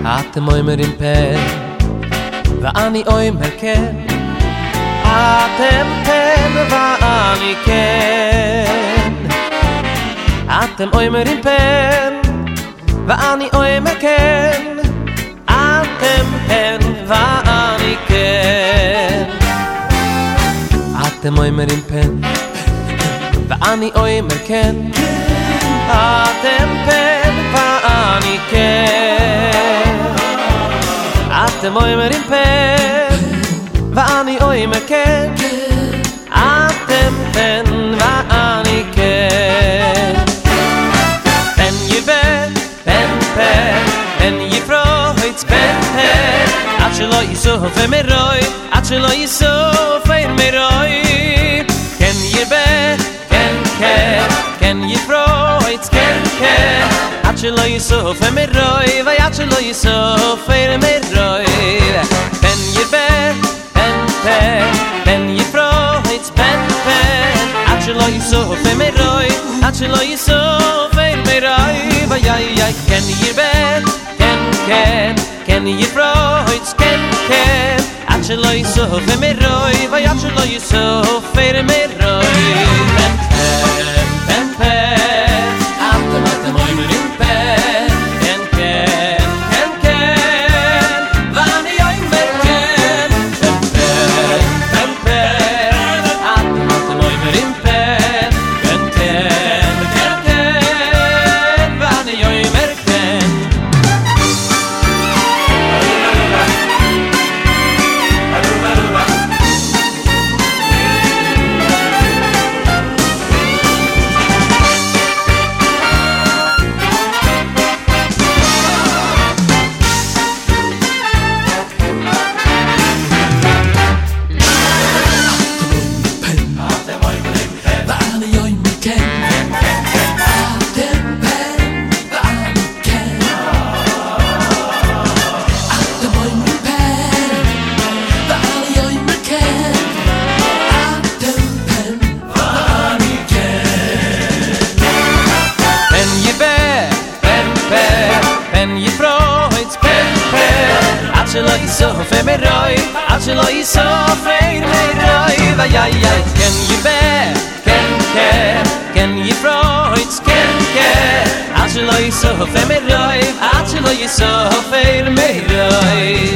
אתם אומרים פן ואני אומר כן אתם פן ואני כן אתם אומרים פן ואני אומר כן אתם פן ואני כן אתם אומרים פן ואני אומר כן אתם פן ואני כן אתם אומרים פן ואני אומר כן אתם פן ואני כן פן יבן פן פן פן יפרוץ פן פן עד שלא יסוף מרוי עד שלא יסוף מרוי כן יבן כן כן כן יפרוץ כן כן עד שלא יסוף מרוי ועד שלא יסוף מרוי פן יבן פן פן פן יפרוץ פן פן עד שלא יסוף מרוי עד שלא יסוף מרוי ויי כן יבן כן כן כן יפרוץ כן כן עד שלא יסוף מרוי ועד שלא יסוף מרוי פן פן פן פן אתם אומרים פן כן כן כן כן ואני אומר כן פן פן פן אתם אומרים פן כן כן כן כן ואני אומר כן שלא יסוף מרוי עד שלא יסוף מרוי ויי כן יבא כן כן כן יפרוץ כן כן עד שלא יסוף מרוי עד שלא יסוף מרוי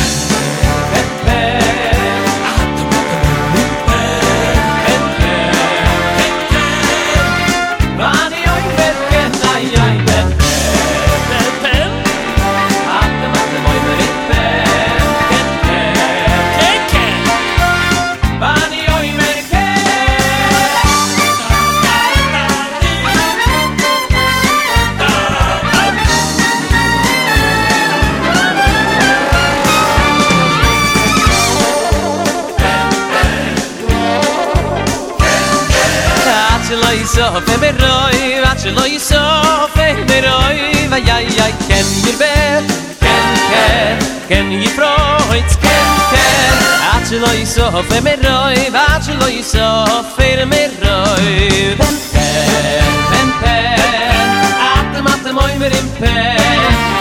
יסוף מרוי עד שלא יסוף מרוי ויי כן ירבה כן כן כן יפרוץ כן כן עד שלא יסוף מרוי ועד שלא יסוף מרוי פן פן פן אתם אומרים פן